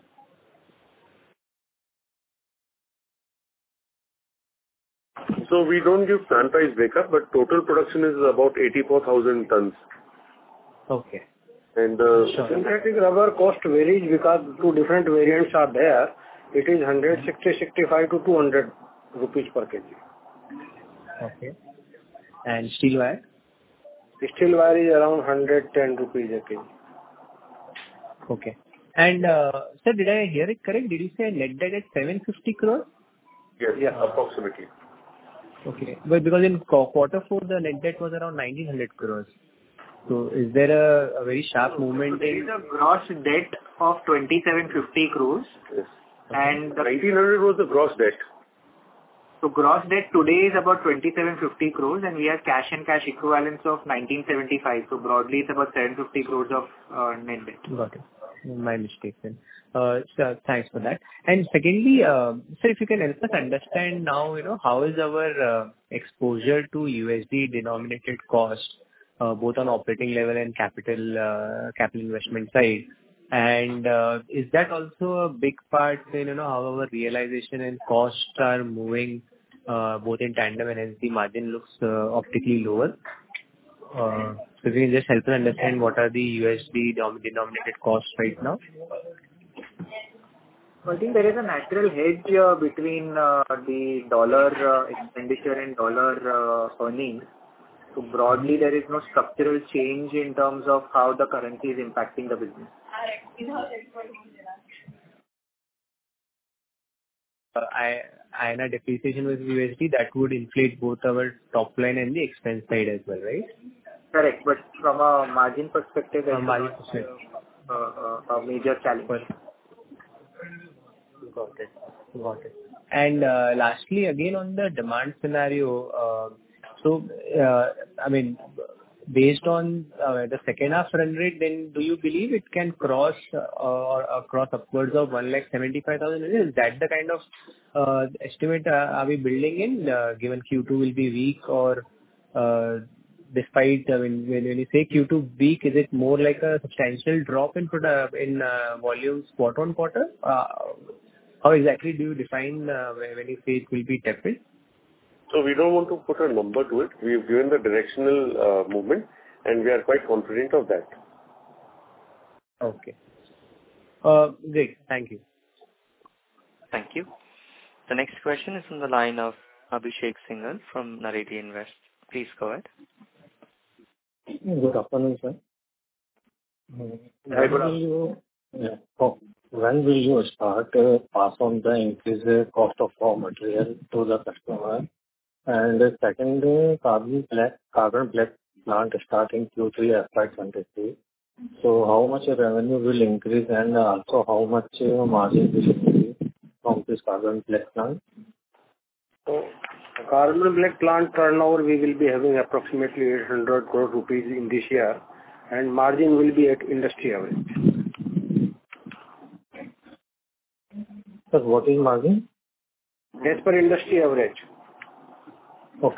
So we don't give plant price breakup, but total production is about 84,000 tons. Okay. And synthetic rubber cost varies because 2 different variants are there. It is 165 to 200 rupees per kg. Okay. And steel wire? Steel wire is around 110 rupees a kg. Okay. And sir, did I hear it correct? Did you say net debt at 750 crores? Yes, approximately. Okay. But because in quarter 4, the net debt was around 1,900 crores. So is there a very sharp movement in... There is a gross debt of 2,750 crores. Yes. And 1,900 was the gross debt. So gross debt today is about 2,750 crores, and we have cash and cash equivalents of 1,975. So broadly, it's about 750 crores of net debt. Got it. My mistake then. So thanks for that. And secondly, sir, if you can help us understand now, how is our exposure to USD denominated cost, both on operating level and capital investment side. And is that also a big part in how our realization and costs are moving both in tandem, and hence the margin looks optically lower? So if you can just help us understand what are the USD denominated costs right now? I think there is a natural hedge between the dollar expenditure and dollar earnings. So broadly, there is no structural change in terms of how the currency is impacting the business. INR depreciation with USD, that would inflate both our top line and the expense side as well, right? Correct. But from a margin perspective, From margin perspective, a major challenge. Got it. And lastly, again on the demand scenario, I mean, based on the second half run rate, then do you believe it can cross upwards of 1,75,000? Is that the kind of estimate are we building in, given Q2 will be weak, or despite, I mean, when you say Q2 weak, is it more like a substantial drop in volumes quarter-on-quarter? How exactly do you define when you say it will be tepid? So we don't want to put a number to it. We've given the directional movement, and we are quite confident of that. Okay. Great. Thank you. Thank you. The next question is from the line of Abhishek Singhal from Naredi Invest. Please go ahead. Good afternoon, sir. Hi, good afternoon. When will you start pass on the increased cost of raw material to the customer? And the second, carbon black plant starting Q3 FY23. So how much revenue will increase, and also how much margin will increase from this carbon black plant? So carbon black plant turnover, we will be having approximately 800 crore rupees in this year, and margin will be at industry average. Sir, what is margin? As per industry average. Okay.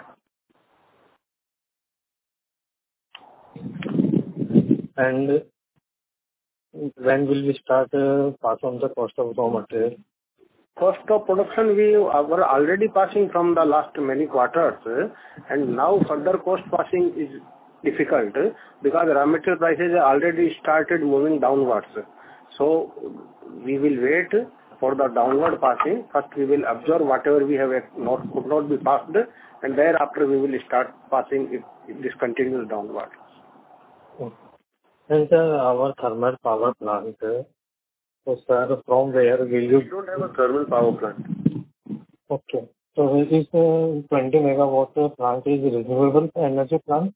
And when will we start pass on the cost of raw material? Cost of production, we were already passing from the last many quarters, and now further cost passing is difficult because raw material prices have already started moving downwards. So we will wait for the downward passing. First we will absorb whatever we have could not be passed, and thereafter we will start passing if this continues downward. Okay. And our thermal power plant, so sir, from where will you... We don't have a thermal power plant. Okay. So this 20 megawatt plant is renewable energy plant?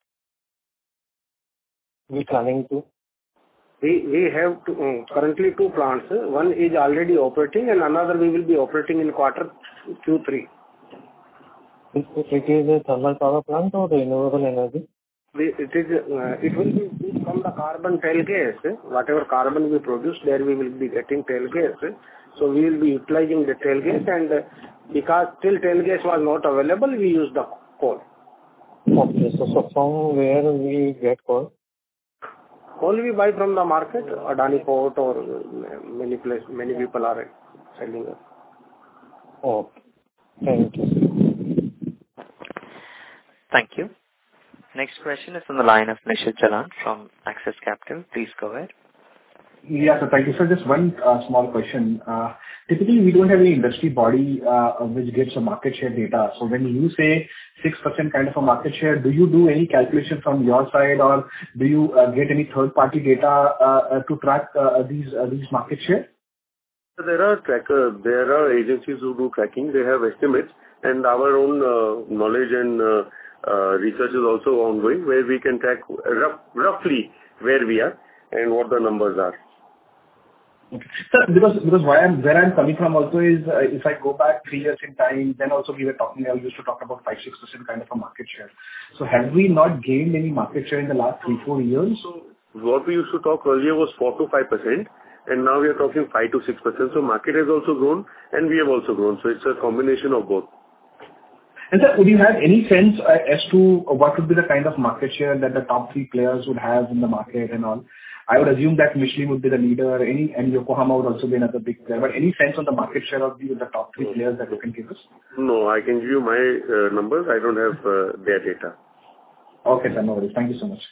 We planning to? We have currently two plants. One is already operating, and another we will be operating in quarter Q3. It is a thermal power plant or renewable energy? It will be from the carbon tail gas. Whatever carbon we produce, there we will be getting tail gas. So we will be utilizing the tail gas, and because still tail gas was not available, we use the coal. Okay. So from where we get coal? Coal we buy from the market, Adani Port, or many people are selling it. Okay. Thank you. Thank you. Next question is from the line of Nishit Jalan from Axis Capital. Please go ahead. Yeah, so thank you. So just one small question. Typically, we don't have any industry body which gives a market share data. So when you say 6% kind of a market share, do you do any calculation from your side, or do you get any third-party data to track these market share? So there are trackers, there are agencies who do tracking. They have estimates, and our own knowledge and research is also ongoing, where we can track roughly where we are and what the numbers are. Okay. Sir, because where I'm coming from also is, if I go back 3 years in time, then also we used to talk about 5-6% kind of a market share. So have we not gained any market share in the last 3-4 years? So what we used to talk earlier was 4-5%, and now we are talking 5-6%. So market has also grown, and we have also grown. So it's a combination of both. And sir, would you have any sense as to what would be the kind of market share that the top 3 players would have in the market and all? I would assume that Michelin would be the leader, and Yokohama would also be another big player. But any sense on the market share of the top 3 players that you can give us? No, I can give you my numbers. I don't have their data. Okay, sir. No worries. Thank you so much.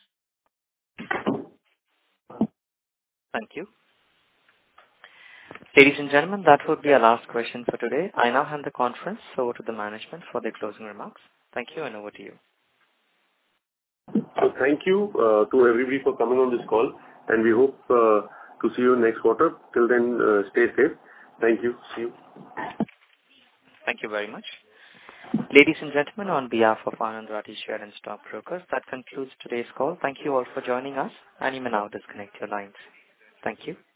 Thank you. Ladies and gentlemen, that would be our last question for today. I now hand the conference over to the management for their closing remarks. Thank you, and over to you. So thank you to everybody for coming on this call, and we hope to see you next quarter. Till then, stay safe. Thank you. See you. Thank you very much. Ladies and gentlemen, on behalf of Anand Rathi Share and Stock Brokers, that concludes today's call. Thank you all for joining us, and you may now disconnect your lines. Thank you.